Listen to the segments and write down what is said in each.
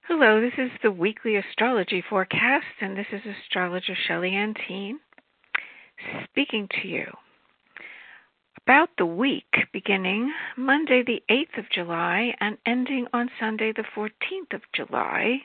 Hello, this is the weekly astrology forecast, and this is astrologer Shelley Antine speaking to you about the week beginning Monday the 8th of July and ending on Sunday the 14th of July.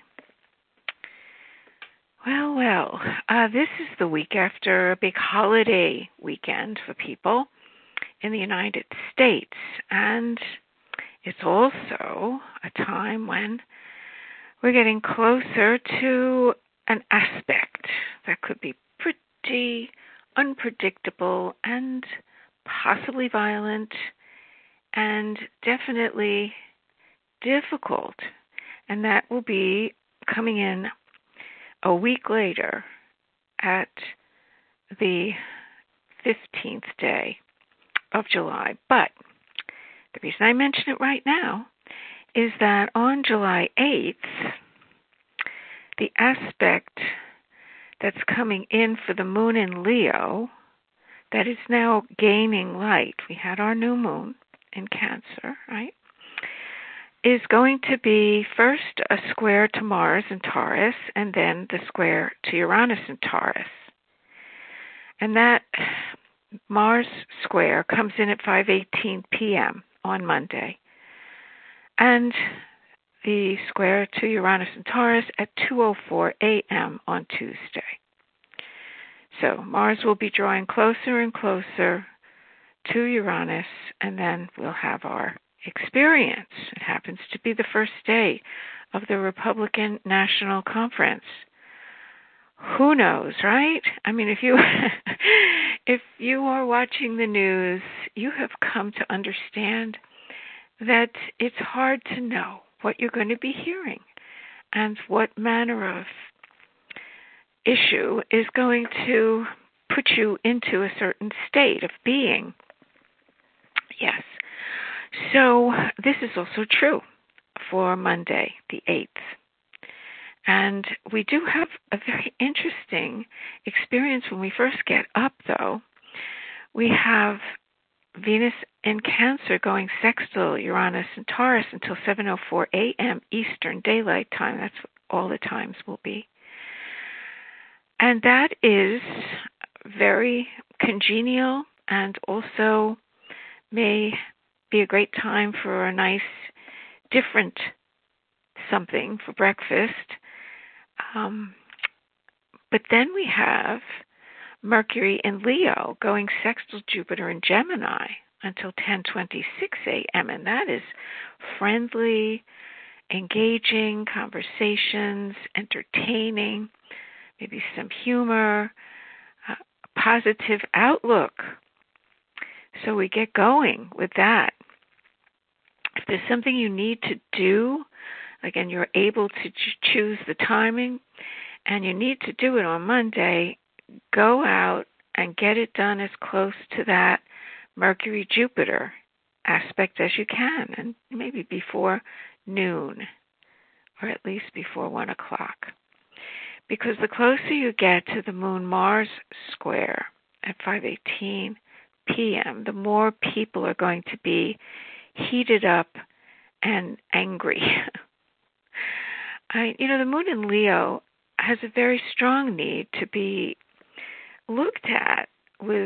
Well, this is the week after a big holiday weekend for people in the United States, and it's also a time when we're getting closer to an aspect that could be pretty unpredictable and possibly violent and definitely difficult. And that will be coming in a week later at the 15th day of July. But the reason I mention it right now is that on July 8th, the aspect that's coming in for the moon in Leo, that is now gaining light, we had our new moon in Cancer, right, is going to be first a square to Mars in Taurus, and then the square to Uranus in Taurus. And that Mars square comes in at 5:18 p.m. on Monday, and the square to Uranus and Taurus at 2:04 a.m. on Tuesday. So Mars will be drawing closer and closer to Uranus, and then we'll have our experience. It happens to be the first day of the Republican National Conference. Who knows, right? I mean, if you if you are watching the news, you have come to understand that it's hard to know what you're going to be hearing and what manner of issue is going to put you into a certain state of being. Yes. So this is also true for Monday, the 8th. And we do have a very interesting experience when we first get up, though. We have Venus in Cancer going sextile Uranus and Taurus until 7:04 a.m. Eastern Daylight Time. That's what all the times will be. And that is very congenial and also may be a great time for a nice, different something for breakfast. But then we have Mercury in Leo going sextile Jupiter in Gemini until 10:26 a.m. And that is friendly, engaging conversations, entertaining, maybe some humor, positive outlook. So we get going with that. If there's something you need to do, again, you're able to choose the timing, and you need to do it on Monday, go out and get it done as close to that Mercury-Jupiter aspect as you can, and maybe before noon, or at least before 1 o'clock. Because the closer you get to the Moon-Mars square at 5:18 p.m., the more people are going to be heated up and angry. The moon in Leo has a very strong need to be looked at with,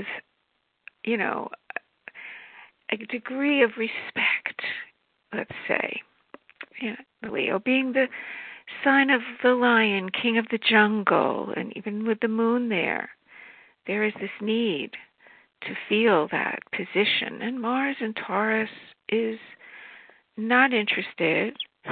a degree of respect, let's say. Leo being the sign of the lion, king of the jungle, and even with the moon there is this need to feel that position. And Mars in Taurus is not interested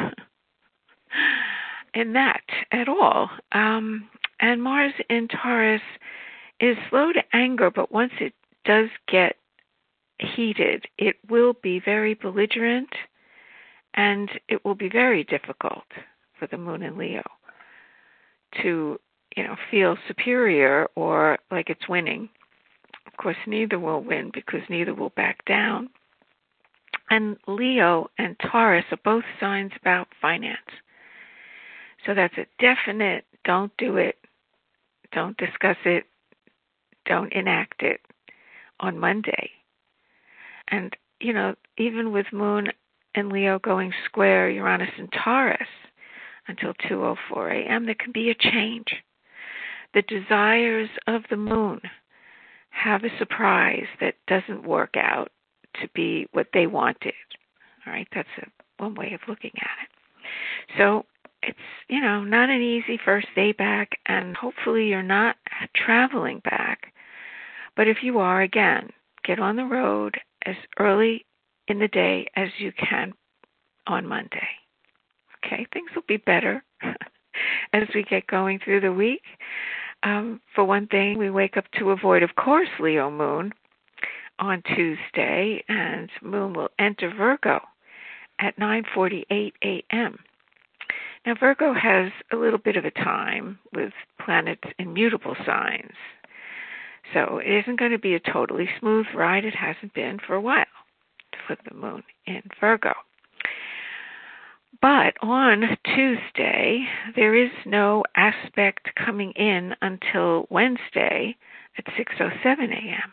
in that at all. And Mars in Taurus is slow to anger, but once it does get heated, it will be very belligerent, and it will be very difficult for the moon in Leo to, feel superior or like it's winning. Of course, neither will win because neither will back down. And Leo and Taurus are both signs about finance. So that's a definite don't do it, don't discuss it, don't enact it on Monday. And, even with Moon and Leo going square Uranus and Taurus, until 2:04 a.m., there can be a change. The desires of the moon have a surprise that doesn't work out to be what they wanted. All right, that's one way of looking at it. So it's, not an easy first day back, and hopefully you're not traveling back. But if you are, again, get on the road as early in the day as you can on Monday. Okay, things will be better as we get going through the week. For one thing, we wake up to avoid, of course, Leo moon on Tuesday, and moon will enter Virgo at 9:48 a.m. Now, Virgo has a little bit of a time with planets in mutable signs. So it isn't going to be a totally smooth ride. It hasn't been for a while for the moon in Virgo. But on Tuesday, there is no aspect coming in until Wednesday at 6:07 a.m.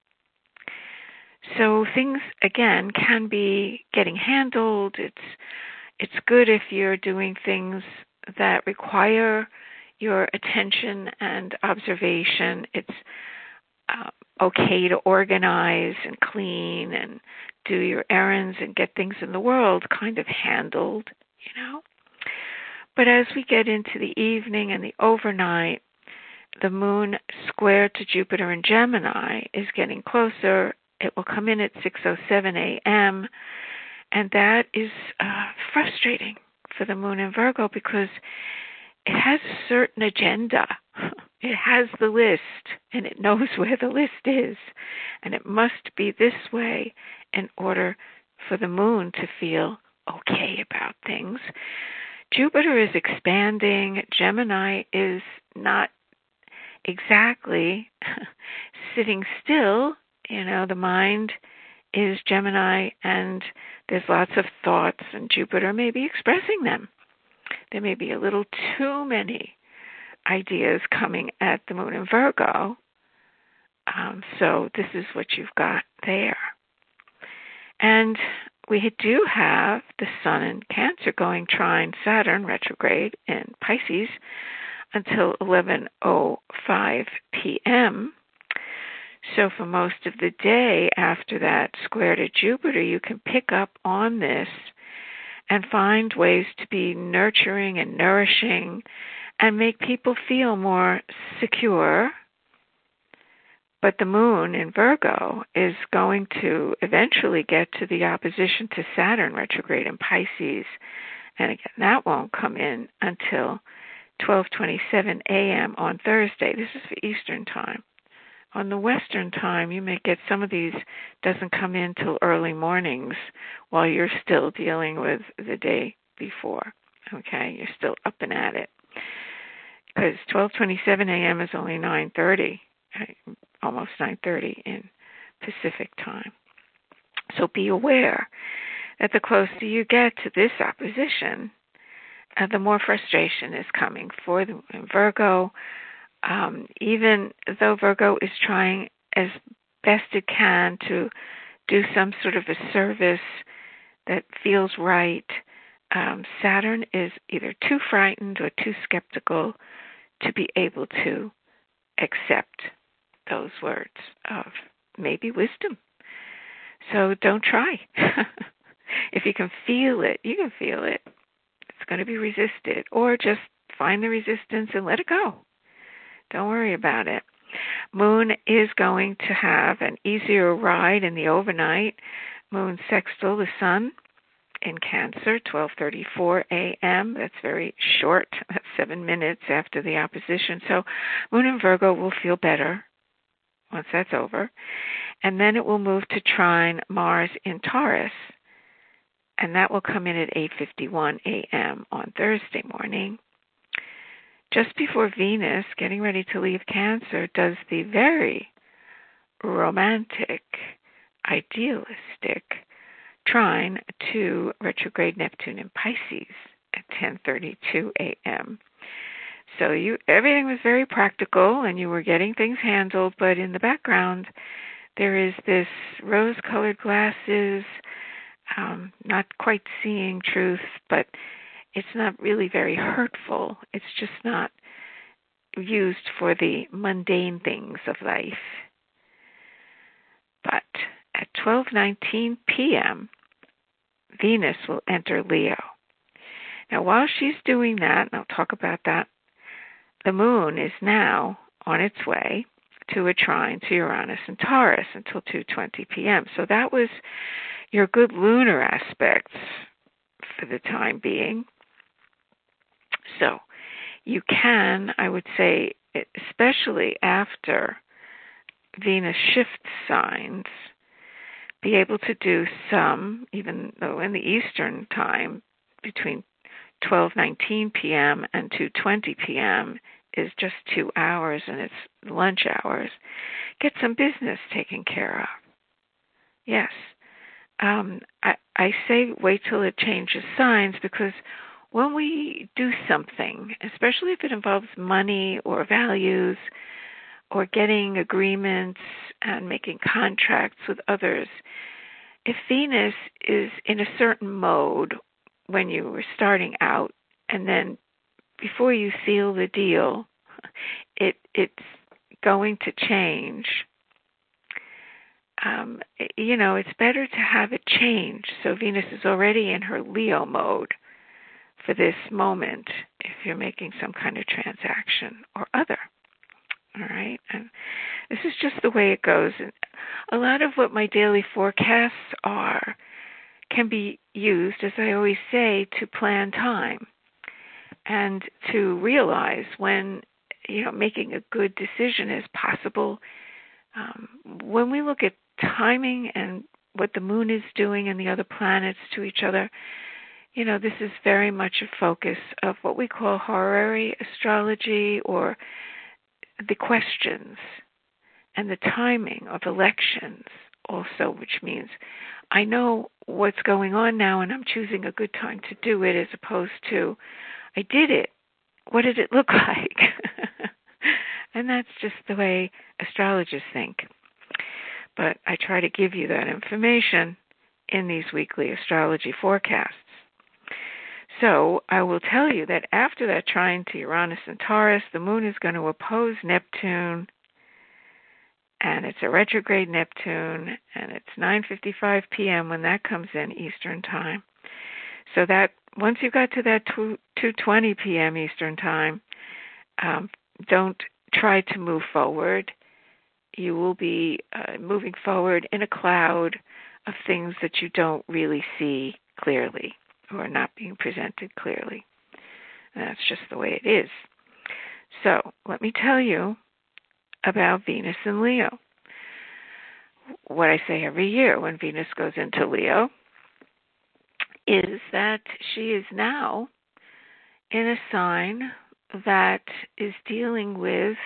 So things, again, can be getting handled. It's good if you're doing things that require your attention and observation. It's okay to organize and clean and do your errands and get things in the world kind of handled, But as we get into the evening and the overnight, the moon square to Jupiter in Gemini is getting closer. It will come in at 6:07 a.m., and that is frustrating for the moon in Virgo because it has a certain agenda. It has the list, and it knows where the list is, and it must be this way in order for the moon to feel okay about things. Jupiter is expanding. Gemini is not exactly sitting still. The mind is Gemini, and there's lots of thoughts, and Jupiter may be expressing them. There may be a little too many ideas coming at the moon in Virgo. So this is what you've got there. And we do have the Sun in Cancer going trine Saturn retrograde in Pisces until 11:05 p.m. So for most of the day after that square to Jupiter, you can pick up on this and find ways to be nurturing and nourishing and make people feel more secure. But the moon in Virgo is going to eventually get to the opposition to Saturn retrograde in Pisces. And again, that won't come in until 12:27 a.m. on Thursday. This is for Eastern time. On the Western time, you may get some of these doesn't come in till early mornings while you're still dealing with the day before. Okay, you're still up and at it. Because 12:27 a.m. is only 9:30, almost 9:30 in Pacific time. So be aware that the closer you get to this opposition, the more frustration is coming for the Virgo. Even though Virgo is trying as best it can to do some sort of a service that feels right, Saturn is either too frightened or too skeptical to be able to accept those words of maybe wisdom. So don't try. If you can feel it, you can feel it. It's going to be resisted. Or just find the resistance and let it go. Don't worry about it. Moon is going to have an easier ride in the overnight. Moon sextile the Sun in Cancer, 12:34 a.m. That's very short. That's 7 minutes after the opposition. So Moon in Virgo will feel better once that's over. And then it will move to trine Mars in Taurus. And that will come in at 8:51 a.m. on Thursday morning. Just before Venus, getting ready to leave Cancer, does the very romantic, idealistic trine to retrograde Neptune in Pisces at 10:32 a.m. So everything was very practical, and you were getting things handled, but in the background, there is this rose-colored glasses, not quite seeing truth, but it's not really very hurtful. It's just not used for the mundane things of life. But at 12:19 p.m., Venus will enter Leo. Now, while she's doing that, and I'll talk about that, the moon is now on its way to a trine to Uranus and Taurus until 2:20 p.m. So that was your good lunar aspects for the time being. So you can, I would say, especially after Venus shifts signs, be able to do some, even though in the Eastern time, between 12:19 p.m. and 2:20 p.m. is just 2 hours and it's lunch hours, get some business taken care of. Yes. I say wait till it changes signs because when we do something, especially if it involves money or values or getting agreements and making contracts with others, if Venus is in a certain mode when you were starting out and then before you seal the deal, it's going to change. It's better to have it change. So Venus is already in her Leo mode for this moment if you're making some kind of transaction or other. All right? And this is just the way it goes. And a lot of what my daily forecasts are can be used, as I always say, to plan time and to realize when, making a good decision is possible. When we look at timing and what the moon is doing and the other planets to each other, this is very much a focus of what we call horary astrology, or the questions and the timing of elections also, which means I know what's going on now and I'm choosing a good time to do it, as opposed to I did it. What did it look like? And that's just the way astrologers think. But I try to give you that information in these weekly astrology forecasts. So I will tell you that after that trine to Uranus and Taurus, the moon is going to oppose Neptune, and it's a retrograde Neptune, and it's 9:55 p.m. when that comes in Eastern time. So that once you got to that 2:20 p.m. Eastern time, don't try to move forward. You will be moving forward in a cloud of things that you don't really see clearly or are not being presented clearly. And that's just the way it is. So let me tell you about Venus in Leo. What I say every year when Venus goes into Leo is that she is now in a sign that is dealing with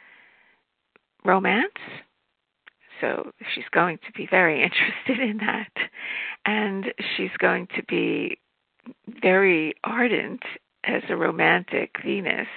romance. So she's going to be very interested in that. And she's going to be very ardent as a romantic Venus,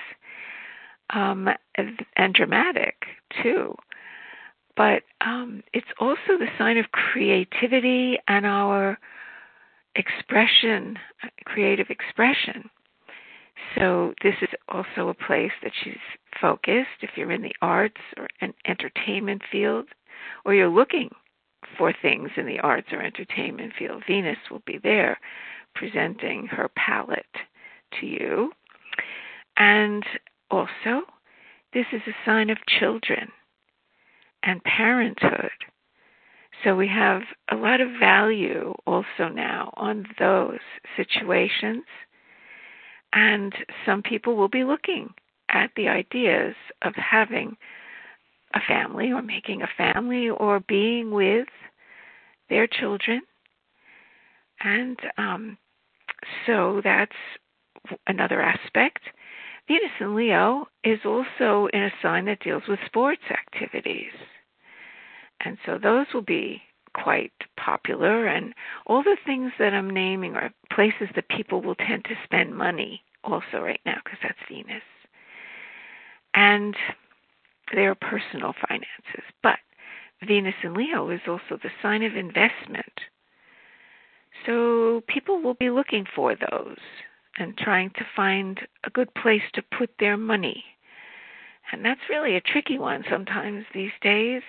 and dramatic too. But it's also the sign of creativity and our expression, creative expression. So this is also a place that she's focused. If you're in the arts or an entertainment field, or you're looking for things in the arts or entertainment field, Venus will be there presenting her palette to you. And also, this is a sign of children and parenthood. So we have a lot of value also now on those situations. And some people will be looking at the ideas of having a family or making a family or being with their children. And so that's another aspect. Venus in Leo is also in a sign that deals with sports activities. And so those will be quite popular. And all the things that I'm naming are places that people will tend to spend money also right now, because that's Venus. And their personal finances. But Venus in Leo is also the sign of investment. So people will be looking for those. and trying to find a good place to put their money. And that's really a tricky one sometimes these days,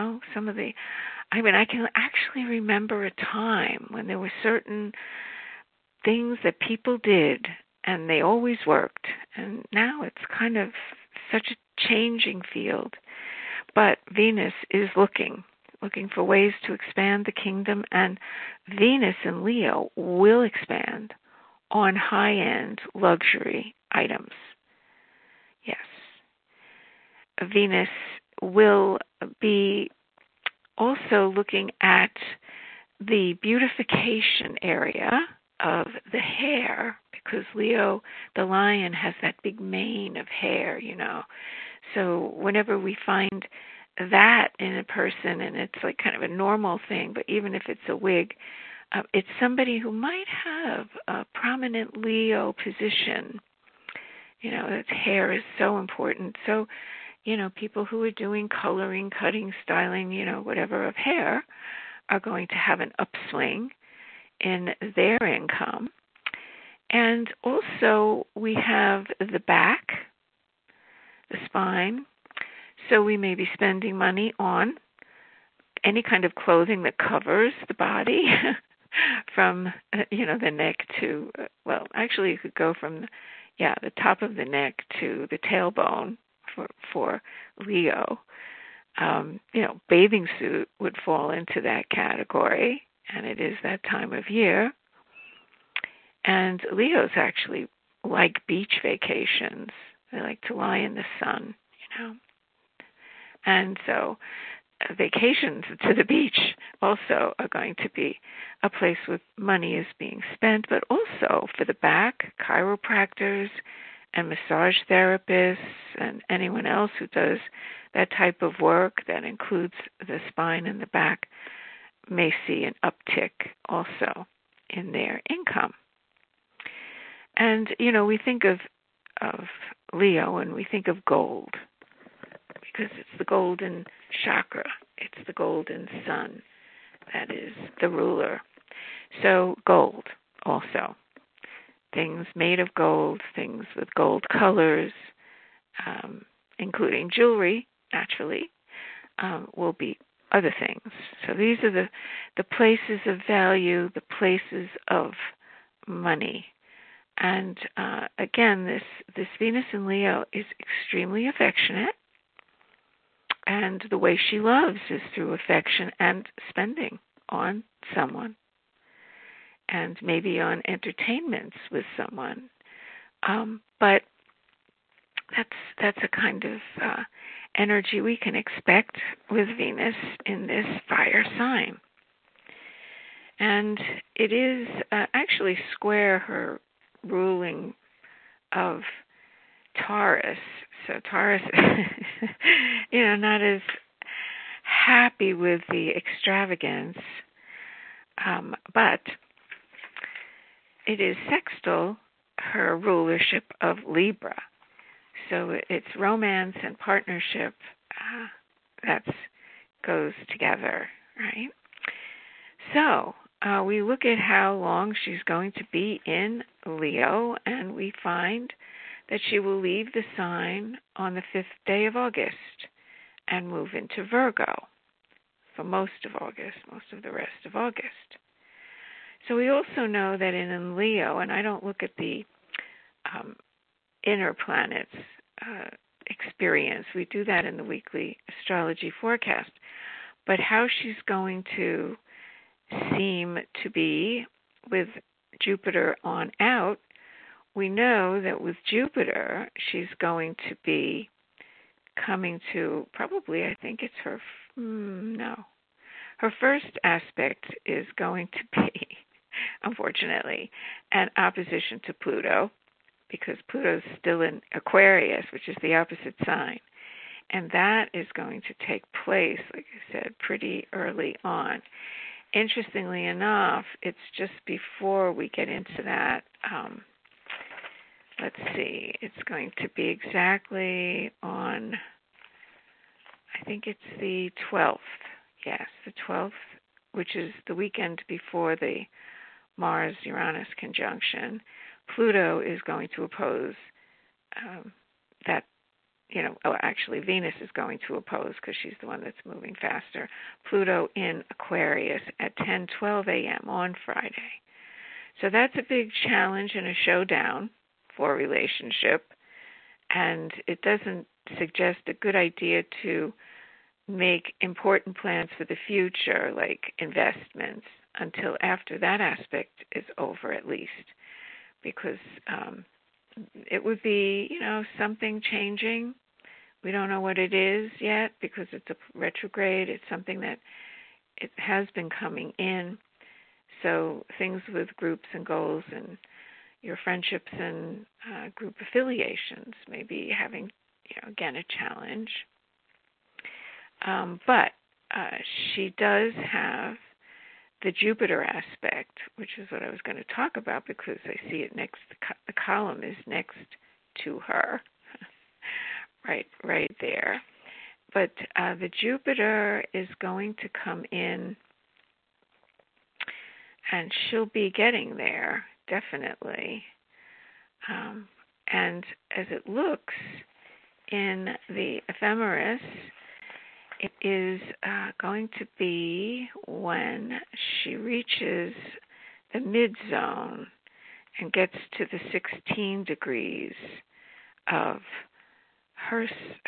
I can actually remember a time when there were certain things that people did and they always worked. And now it's kind of such a changing field. But Venus is looking for ways to expand the kingdom, and Venus in Leo will expand on high-end luxury items. Yes. Venus will be also looking at the beautification area of the hair, because Leo, the lion, has that big mane of hair, So whenever we find that in a person, and it's like kind of a normal thing, but even if it's a wig, it's somebody who might have a prominent Leo position. Its hair is so important. So, people who are doing coloring, cutting, styling, whatever of hair, are going to have an upswing in their income. And also we have the back, the spine. So we may be spending money on any kind of clothing that covers the body from, the neck to, actually you could go from, the top of the neck to the tailbone for Leo. Bathing suit would fall into that category, and it is that time of year. And Leos actually like beach vacations. They like to lie in the sun, And so vacations to the beach also are going to be a place where money is being spent, but also for the back, chiropractors and massage therapists and anyone else who does that type of work that includes the spine and the back may see an uptick also in their income. And, we think of Leo and we think of gold because it's the golden chakra. It's the golden sun that is the ruler. So gold also. Things made of gold, things with gold colors, including jewelry, naturally, will be other things. So these are the places of value, the places of money. And again, this Venus in Leo is extremely affectionate, and the way she loves is through affection and spending on someone, and maybe on entertainments with someone. But that's a kind of energy we can expect with Venus in this fire sign. And it is actually square her ruling of Taurus. So Taurus is, not as happy with the extravagance, but it is sextile her rulership of Libra. So it's romance and partnership that goes together, right? So we look at how long she's going to be in Leo, and we find that she will leave the sign on the 5th day of August and move into Virgo for most of August, most of the rest of August. So we also know that in Leo, and I don't look at the inner planets experience, we do that in the weekly astrology forecast, but how she's going to seem to be with Jupiter on out, we know that with Jupiter, she's going to be coming to probably, I think it's her first aspect is going to be, unfortunately, an opposition to Pluto, because Pluto's still in Aquarius, which is the opposite sign. And that is going to take place, like I said, pretty early on. Interestingly enough, it's just before we get into that. Let's see, it's going to be exactly on, I think it's the 12th. Yes, the 12th, which is the weekend before the Mars-Uranus conjunction, Pluto is going to oppose that, actually Venus is going to oppose because she's the one that's moving faster. Pluto in Aquarius at 10:12 a.m. on Friday. So that's a big challenge and a showdown for a relationship. And it doesn't suggest a good idea to make important plans for the future, like investments, until after that aspect is over at least. Because it would be, something changing. We don't know what it is yet because it's a retrograde. It's something that it has been coming in. So things with groups and goals and your friendships and group affiliations may be having, again, a challenge. But she does have the Jupiter aspect, which is what I was going to talk about because I see it next. The column is next to her, right there. But the Jupiter is going to come in, and she'll be getting there, definitely. And as it looks in the ephemeris, it is going to be when she reaches the mid-zone and gets to the 16 degrees of her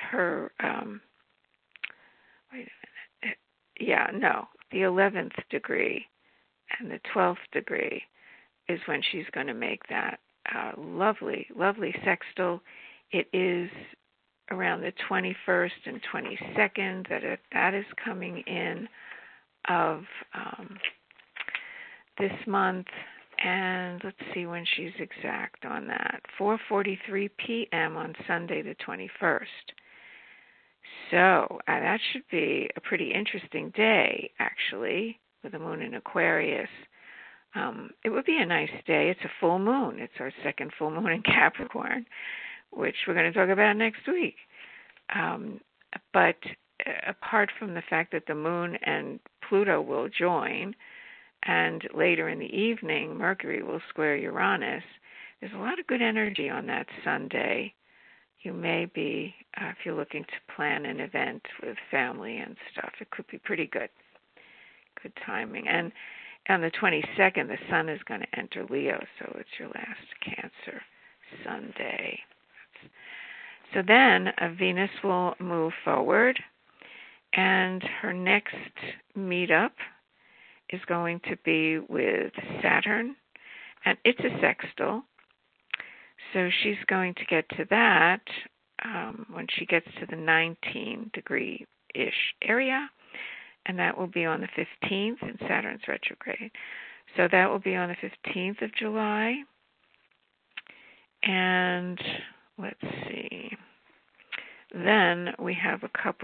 the 11th degree and the 12th degree is when she's going to make that lovely, lovely sextile. It is around the 21st and 22nd that is coming in of this month. And let's see when she's exact on that. 4:43 p.m. on Sunday the 21st. So that should be a pretty interesting day, actually, with the moon in Aquarius. It would be a nice day. It's a full moon. It's our second full moon in Capricorn, which we're going to talk about next week. But apart from the fact that the moon and Pluto will join, and later in the evening, Mercury will square Uranus, there's a lot of good energy on that Sunday. You may be, if you're looking to plan an event with family and stuff, it could be pretty good. Good timing. And on the 22nd, the sun is going to enter Leo, so it's your last Cancer Sunday. So then Venus will move forward, and her next meetup is going to be with Saturn, and it's a sextile. So she's going to get to that when she gets to the 19 degree-ish area, and that will be on the 15th, and Saturn's retrograde. So that will be on the 15th of July. And let's see. Then we have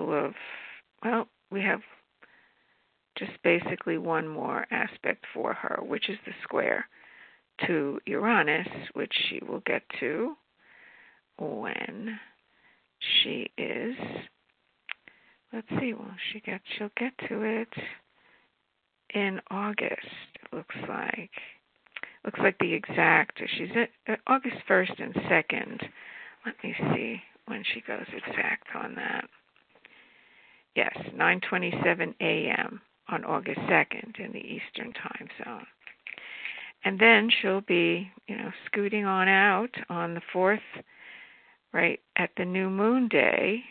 we have just basically one more aspect for her, which is the square to Uranus, which she will get to when she is, she'll get to it in August, it looks like. Looks like the exact, she's at August 1st and 2nd. Let me see when she goes exact on that. Yes, 9:27 a.m. on August 2nd in the Eastern time zone. And then she'll be, scooting on out on the 4th, right at the new moon day.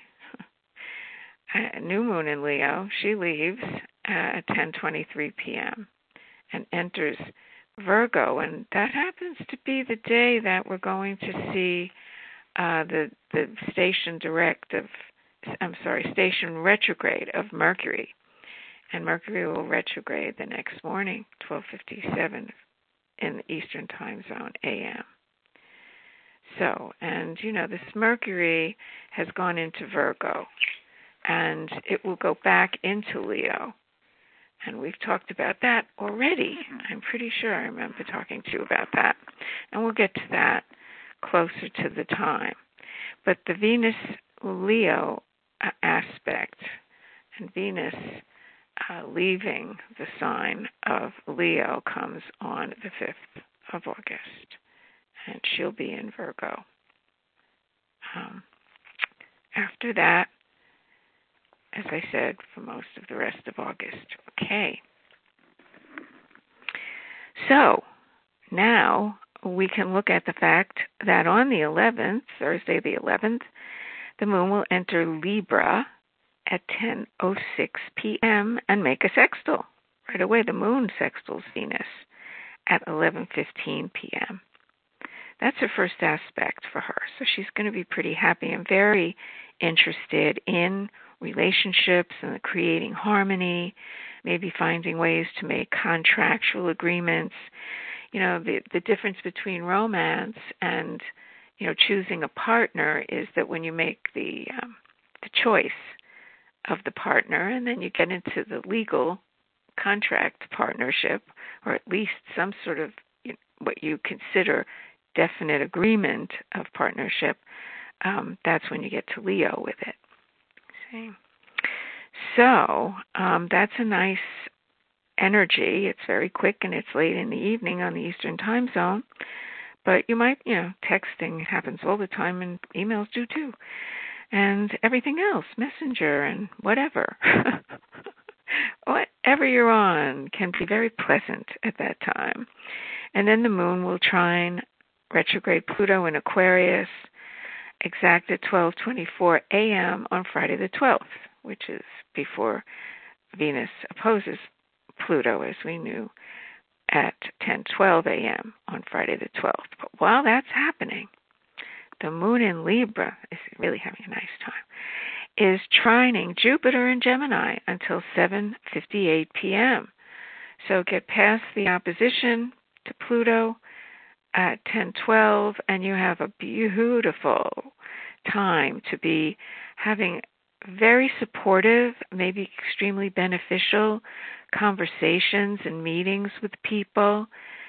New moon in Leo. She leaves at 10:23 p.m. and enters Virgo, and that happens to be the day that we're going to see the station retrograde of Mercury, and Mercury will retrograde the next morning, 12:57 in the Eastern time zone a.m. So, and this Mercury has gone into Virgo, and it will go back into Leo. And we've talked about that already. I'm pretty sure I remember talking to you about that. And we'll get to that closer to the time. But the Venus-Leo aspect, and Venus leaving the sign of Leo, comes on the 5th of August. and she'll be in Virgo. After that, as I said, for most of the rest of August. Okay. So now we can look at the fact that on the 11th, Thursday the 11th, the moon will enter Libra at 10:06 p.m. and make a sextile. Right away, the moon sextiles Venus at 11:15 p.m. That's her first aspect for her. So she's going to be pretty happy and very interested in relationships and creating harmony, maybe finding ways to make contractual agreements. You know, the difference between romance and, you know, choosing a partner is that when you make the choice of the partner and then you get into the legal contract partnership, or at least some sort of, you know, what you consider definite agreement of partnership, that's when you get to Leo with it. See? So that's a nice energy. It's very quick and it's late in the evening on the Eastern time zone. But you might, you know, texting happens all the time and emails do too. And everything else, Messenger and whatever. Whatever you're on can be very pleasant at that time. And then the moon will trine retrograde Pluto in Aquarius exact at 12:24 a.m. on Friday the 12th, which is before Venus opposes Pluto, as we knew, at 10:12 a.m. on Friday the 12th. But while that's happening, the moon in Libra is really having a nice time, is trining Jupiter in Gemini until 7:58 p.m. So get past the opposition to Pluto at 10:12, and you have a beautiful time to be having very supportive, maybe extremely beneficial conversations and meetings with people.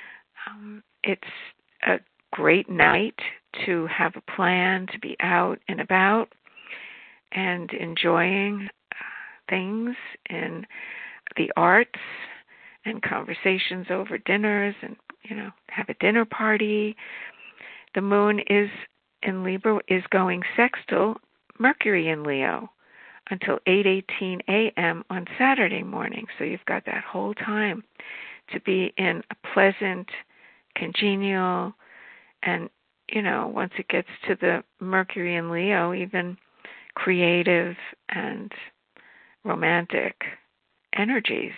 It's a great night to have a plan to be out and about and enjoying things in the arts and conversations over dinners and, you know, have a dinner party. The moon is in Libra, is going sextile Mercury in Leo until 8:18 a.m. on Saturday morning. So you've got that whole time to be in a pleasant, congenial, and, you know, once it gets to the Mercury in Leo, even creative and romantic energies.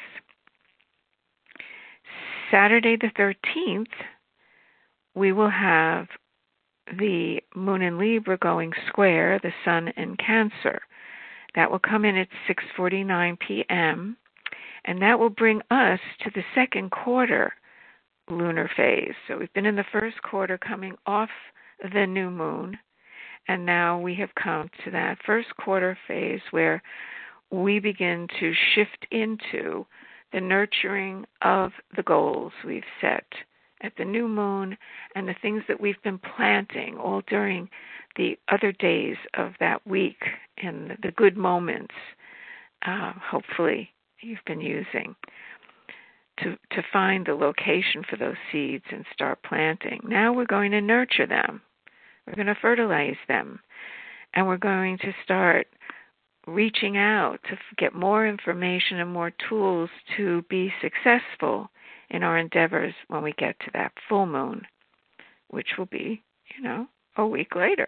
Saturday the 13th, we will have the moon in Libra going square, the sun in Cancer. That will come in at 6:49 p.m., and that will bring us to the second quarter lunar phase. So we've been in the first quarter coming off the new moon, and now we have come to that first quarter phase where we begin to shift into the nurturing of the goals we've set at the new moon and the things that we've been planting all during the other days of that week and the good moments, hopefully you've been using to find the location for those seeds and start planting. Now we're going to nurture them. We're going to fertilize them. And we're going to start reaching out to get more information and more tools to be successful in our endeavors when we get to that full moon, which will be, you know, a week later.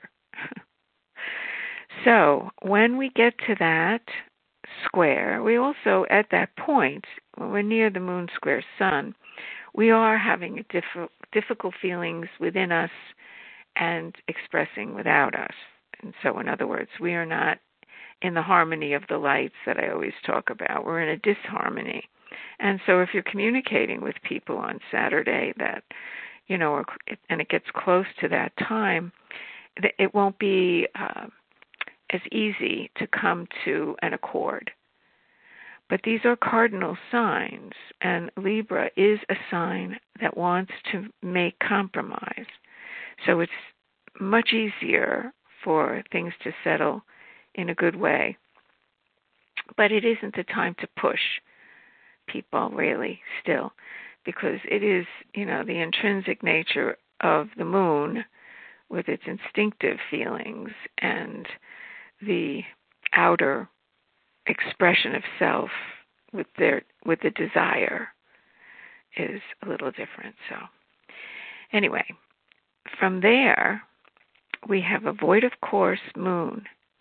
So when we get to that square, we also, at that point, when we're near the moon square sun, we are having difficult feelings within us and expressing without us. And so, in other words, we are not in the harmony of the lights that I always talk about. We're in a disharmony. And so if you're communicating with people on Saturday that, you know, and it gets close to that time, it won't be as easy to come to an accord. But these are cardinal signs, and Libra is a sign that wants to make compromise. So it's much easier for things to settle in a good way. But it isn't the time to push people, really, still, because it is, you know, the intrinsic nature of the moon with its instinctive feelings and the outer expression of self with the desire is a little different. So anyway, from there we have a void of course moon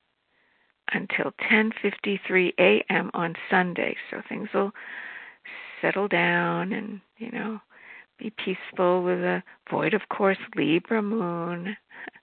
until 10:53 a.m. on Sunday. So things will settle down and, be peaceful with a void of course Libra moon.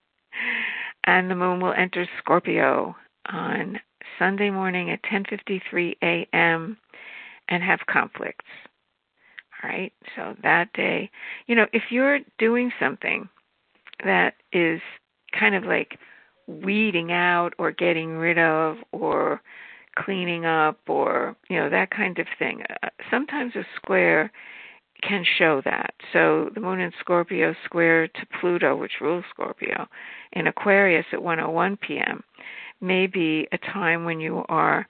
And the moon will enter Scorpio on Sunday morning at 10:53 a.m. and have conflicts. All right? So that day, if you're doing something that is kind of like weeding out or getting rid of or cleaning up or, that kind of thing, sometimes a square can show that. So the moon in Scorpio square to Pluto, which rules Scorpio, in Aquarius at 1:01 p.m. may be a time when you are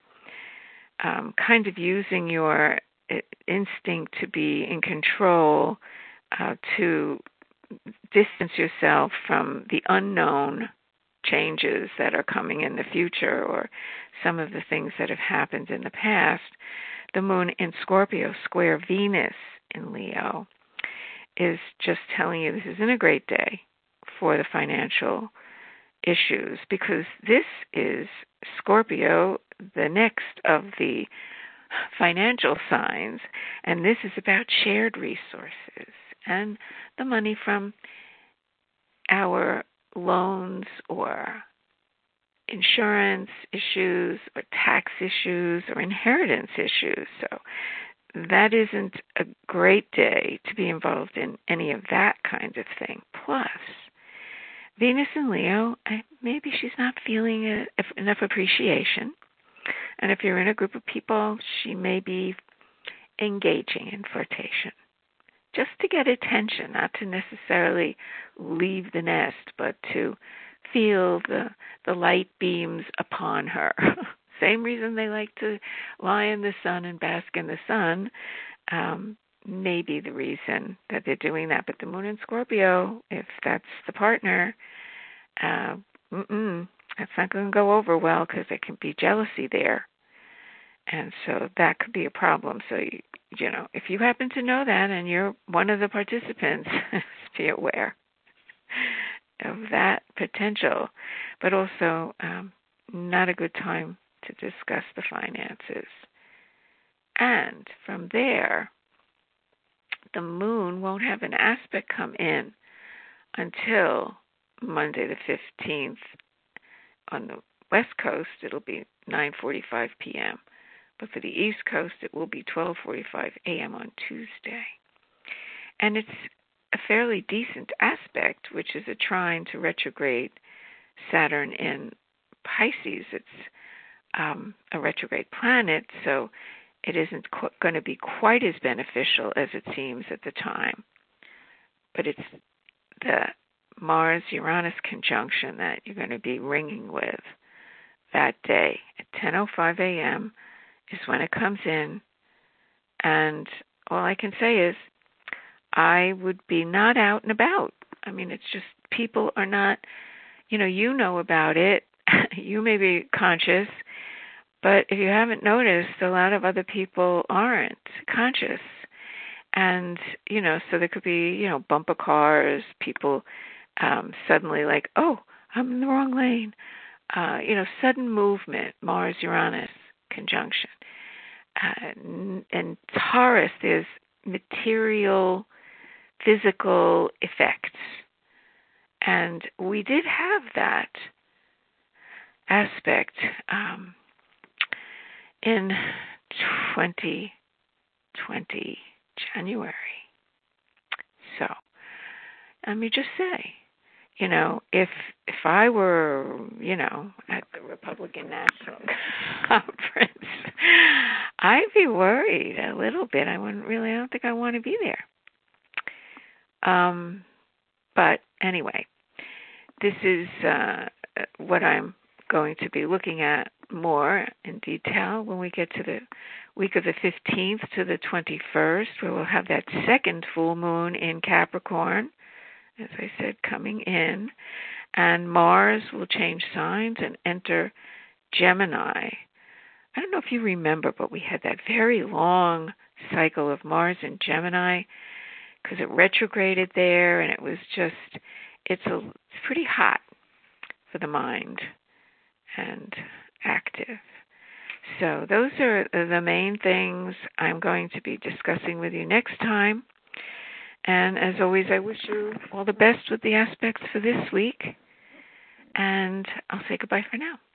kind of using your instinct to be in control, to distance yourself from the unknown changes that are coming in the future or some of the things that have happened in the past. The moon in Scorpio square Venus in Leo is just telling you this isn't a great day for the financial issues, because this is Scorpio, the next of the financial signs, and this is about shared resources and the money from our loans or insurance issues or tax issues or inheritance issues. So that isn't a great day to be involved in any of that kind of thing. Plus, Venus in Leo, maybe she's not feeling enough appreciation. And if you're in a group of people, she may be engaging in flirtation just to get attention, not to necessarily leave the nest, but to feel the light beams upon her. Same reason they like to lie in the sun and bask in the sun, may be the reason that they're doing that. But the moon in Scorpio, if that's the partner, that's not going to go over well, because there can be jealousy there. And so that could be a problem. So, if you happen to know that and you're one of the participants, be aware of that potential. But also, not a good time to discuss the finances. And from there, the moon won't have an aspect come in until Monday the 15th. On the West Coast, it'll be 9:45 p.m. But for the East Coast, it will be 12:45 a.m. on Tuesday. And it's a fairly decent aspect, which is a trine to retrograde Saturn in Pisces. It's a retrograde planet, so it isn't going to be quite as beneficial as it seems at the time. But it's the Mars-Uranus conjunction that you're going to be ringing with that day. At 10:05 a.m. is when it comes in. And all I can say is I would be not out and about. I mean, it's just people are not, you know about it. You may be conscious. But if you haven't noticed, a lot of other people aren't conscious. And, so there could be, bumper cars, people suddenly like, oh, I'm in the wrong lane. Sudden movement, Mars-Uranus conjunction. And Taurus, there's material, physical effects. And we did have that aspect in 2020 January. So let me just say, if I were, at the Republican National Conference, I'd be worried a little bit. I don't think I want to be there. But anyway, this is what I'm going to be looking at more in detail when we get to the week of the 15th to the 21st, where we'll have that second full moon in Capricorn as I said, coming in. And Mars will change signs and enter Gemini. I don't know if you remember, but we had that very long cycle of Mars in Gemini because it retrograded there, and it's pretty hot for the mind and active. So those are the main things I'm going to be discussing with you next time. And as always, I wish you all the best with the aspects for this week. And I'll say goodbye for now.